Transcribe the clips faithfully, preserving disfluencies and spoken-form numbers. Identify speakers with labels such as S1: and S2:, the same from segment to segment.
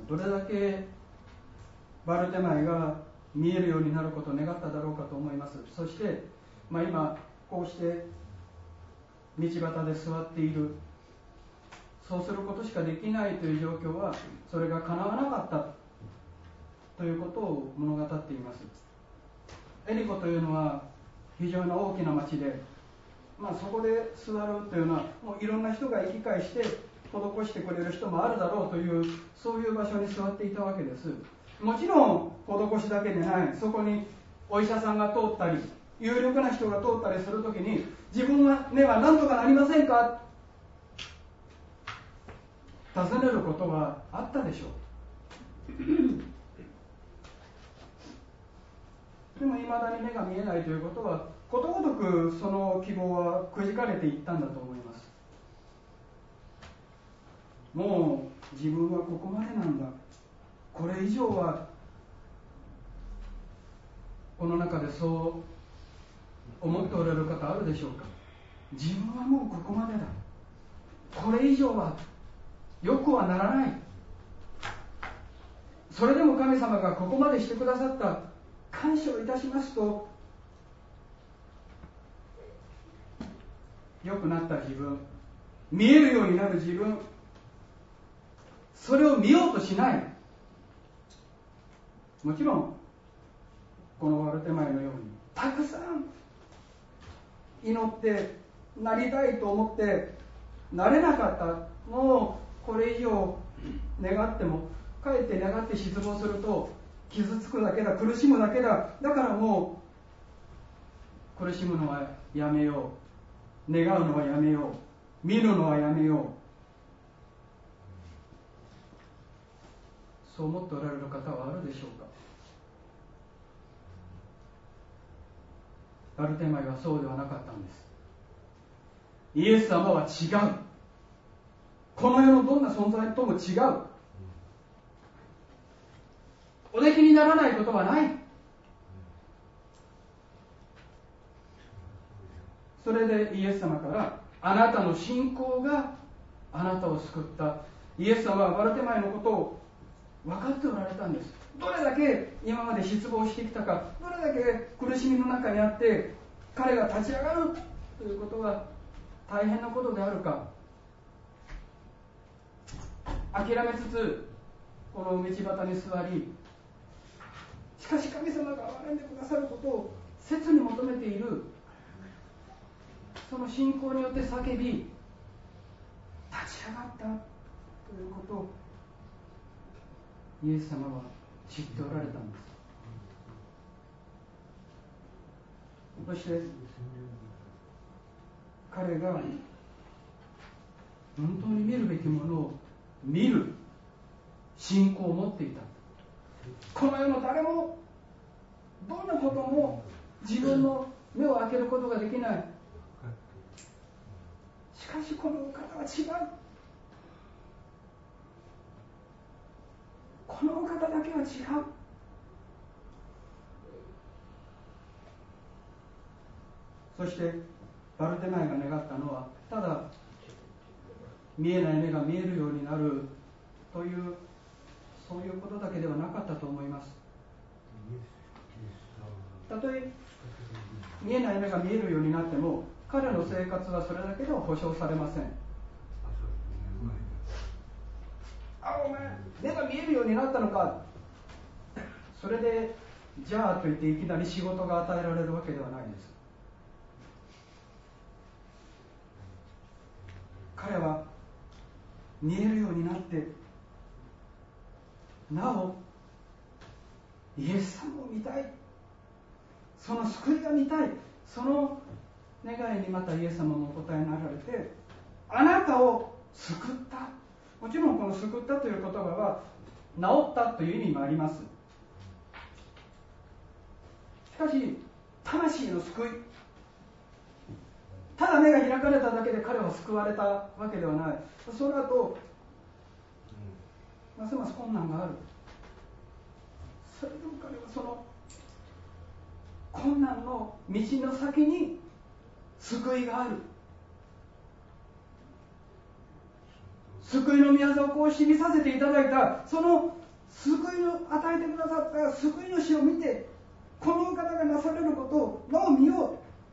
S1: どれだけバルテマイが見えるようになることを願っただろうかと思います。そして、まあ、今こうして道端で座っている、そうすることしかできないという状況は、それが叶わなかったということを物語っています。エリコというのは非常に大きな町で、まあ、そこで座るというのはもういろんな人が行き来して施してくれる人もあるだろうという、そういう場所に座っていたわけです。もちろん施しだけでない、そこにお医者さんが通ったり有力な人が通ったりするときに、自分は目は何とかなりませんか、尋ねることはあったでしょう。でもいまだに目が見えないということは、ことごとくその希望はくじかれていったんだと思います。もう自分はここまでなんだ、これ以上は、この中でそう思っておられる方あるでしょうか。自分はもうここまでだ、これ以上はよくはならない。それでも神様がここまでしてくださった、感謝をいたしますと、良くなった自分、見えるようになる自分、それを見ようとしない。もちろんこのバルテマイのようにたくさん祈ってなりたいと思ってなれなかった、もうこれ以上願ってもかえって願って失望すると傷つくだけだ、苦しむだけだ、だからもう苦しむのはやめよう、願うのはやめよう、見るのはやめよう、そう思っておられる方はあるでしょうか。バルテマイはそうではなかったんです。イエス様は違う。この世のどんな存在とも違う。おできにならないことはない。それでイエス様から、あなたの信仰があなたを救った。イエス様はバルテマイのことを分かっておられたんです。どれだけ今まで失望してきたか、どれだけ苦しみの中にあって彼が立ち上がるということが大変なことであるか、諦めつつこの道端に座り、しかし神様が憐れんでくださることを切に求めている、その信仰によって叫び立ち上がったということをイエス様は知っておられたんです。そして彼が本当に見るべきものを見る信仰を持っていた。この世の誰もどんなことも自分の目を開けることができない。しかしこのお方は違う。このお方だけは違う。そしてバルテマイが願ったのは、ただ見えない目が見えるようになるという、そういうことだけではなかったと思います。たとえ見えない目が見えるようになっても、彼の生活はそれだけでは保証されません。あ、お前目が見えるようになったのか、それでじゃあと言っていきなり仕事が与えられるわけではないです。彼は見えるようになって、なおイエス様を見たい、その救いが見たい、その願いにまたイエス様もお答えになられて、あなたを救った。もちろんこの救ったという言葉は治ったという意味もあります。しかし魂の救い、ただ目が開かれただけで彼は救われたわけではない。その後ますます困難がある。それでも彼はその困難の道の先に救いがある、 救いの御業をこうして見させていただいた、その救いの与えてくださった救い主を見て、この方がなされることの見よう。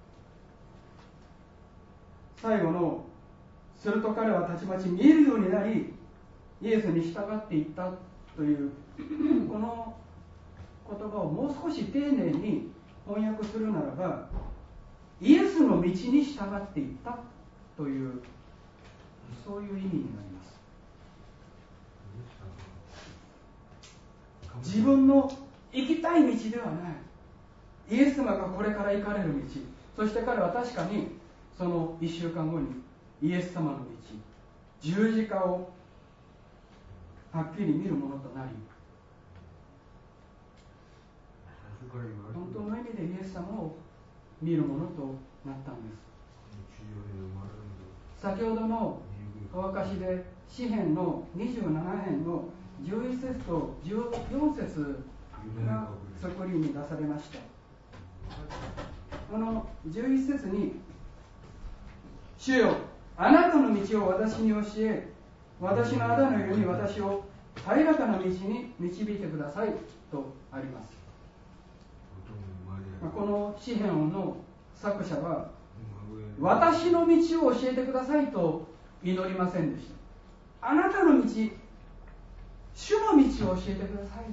S1: 最後の、すると彼はたちまち見えるようになり、イエスに従っていったというこの言葉をもう少し丁寧に翻訳するならば、イエスの道に従っていったという、そういう意味になります。自分の行きたい道ではない、イエス様がこれから行かれる道、そして彼は確かにそのいっしゅうかんごにイエス様の道、十字架をはっきり見るものとなり、本当の意味でイエス様を見るものとなったんです。先ほどのお証しで詩編のにじゅうなな編のじゅういち節とじゅうよん節がスクリーンに出されました。このじゅういち節に、主よ、あなたの道を私に教え、私のあだのように私を平らかな道に導いてくださいとあります。この詩編の作者は、私の道を教えてくださいと祈りませんでした。あなたの道、主の道を教えてください。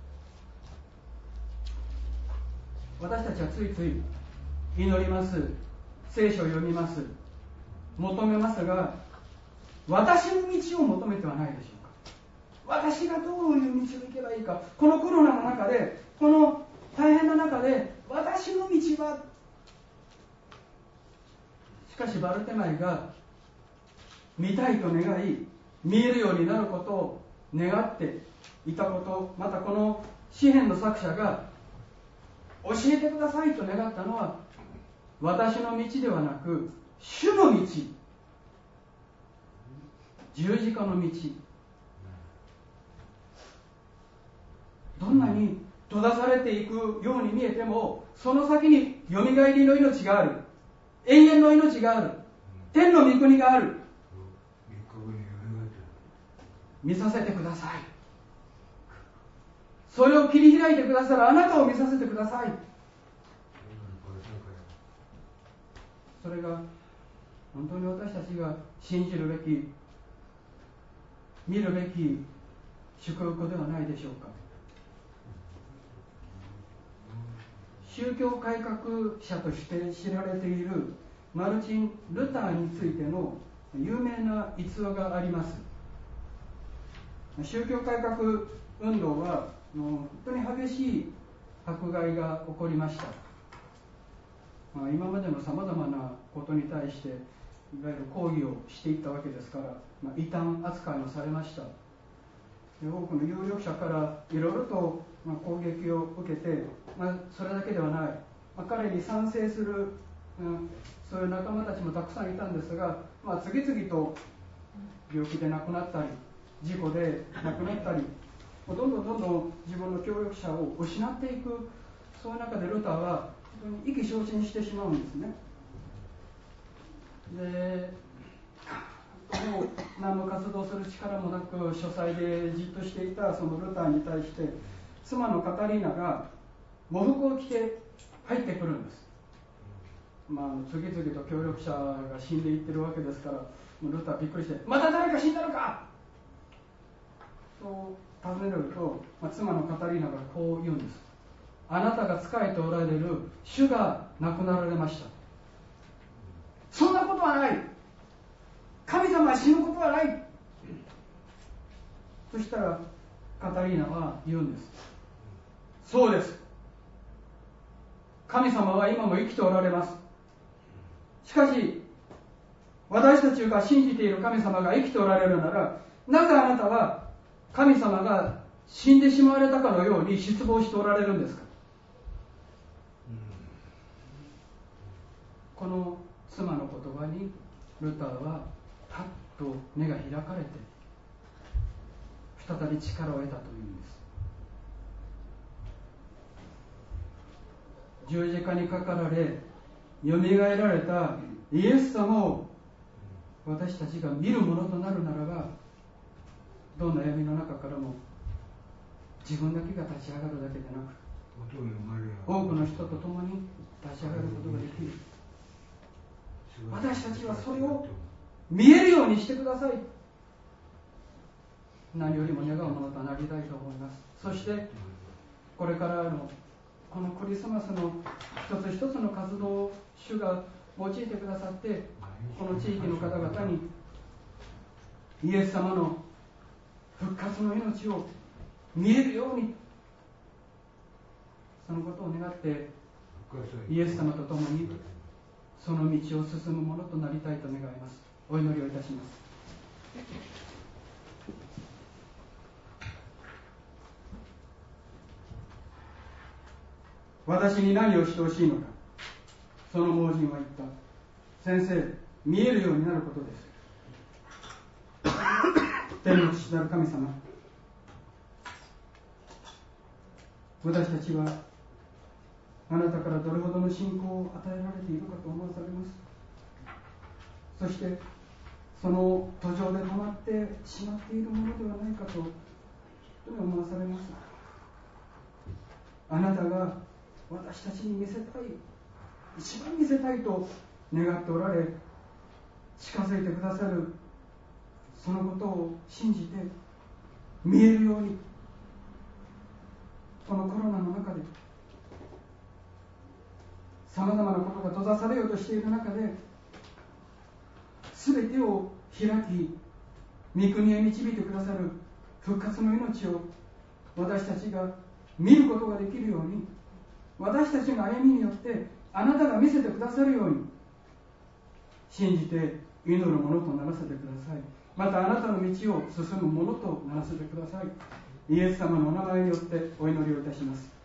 S1: 私たちはついつい祈ります、聖書を読みます、求めますが、私の道を求めてはないでしょうか。私がどういう道を行けばいいか、このコロナの中で、この大変な中で、私の道は、しかしバルテマイが見たいと願い、見えるようになることを願っていたこと、またこの詩編の作者が教えてくださいと願ったのは、私の道ではなく主の道、十字架の道。どんなに閉ざされていくように見えても、その先によみがえりの命がある、永遠の命がある、天の御国がある。見させてください。それを切り開いてくださるあなたを見させてください。それが本当に私たちが信じるべき、見るべき祝福ではないでしょうか。宗教改革者として知られているマルチン・ルターについての有名な逸話があります。宗教改革運動は本当に激しい迫害が起こりました。まあ、今までのさまざまなことに対していわゆる抗議をしていったわけですから、まあ、異端扱いもされました。で、多くの有力者からいろいろと、まあ、攻撃を受けて、まあ、それだけではない、まあ、彼に賛成する、うん、そういう仲間たちもたくさんいたんですが、まあ、次々と病気で亡くなったり、事故で亡くなったり、どんどんどんどん自分の協力者を失っていく、そういう中でルターは本当に意気消沈してしまうんですね。で、もう何の活動する力もなく書斎でじっとしていたそのルターに対して、妻のカタリーナが喪服を着て入ってくるんです。まあ、次々と協力者が死んでいってるわけですから、ルターびっくりして、また誰か死んだのかと尋ねると、まあ、妻のカタリーナがこう言うんです。あなたが仕えておられる主が亡くなられました。そんなことはない。神様は死ぬことはない。そしたらカタリーナは言うんです。そうです。神様は今も生きておられます。しかし私たちが信じている神様が生きておられるなら、なぜあなたは神様が死んでしまわれたかのように失望しておられるんですか。この妻の言葉にルターはパッと目が開かれて再び力を得たというんです。十字架にかかられよみがえられたイエス様を私たちが見るものとなるならば、 どんな闇の中からも自分だけが立ち上がるだけでなく、多くの人と共に立ち上がることができる。私たちはそれを見えるようにしてください。何よりも願うものとなりたいと思います。そしてこれからのこのクリスマスの一つ一つの活動を主が用いてくださって、この地域の方々にイエス様の復活の命を見えるように、そのことを願ってイエス様と共にその道を進むものとなりたいと願います。お祈りをいたします。私に何をしてほしいのか。その盲人は言った。先生、見えるようになることです。天の父なる神様、私たちはあなたからどれほどの信仰を与えられているかと思わされます。そしてその途上で止まってしまっているものではないかと思わされます。あなたが私たちに見せたい、一番見せたいと願っておられ、近づいてくださるそのことを信じて見えるように、このコロナの中でさまざまなことが閉ざされようとしている中で、全てを開き御国へ導いてくださる復活の命を私たちが見ることができるように、私たちの歩みによってあなたが見せてくださるように信じて祈るものとならせてください。またあなたの道を進むものとならせてください。イエス様のお名前によってお祈りをいたします。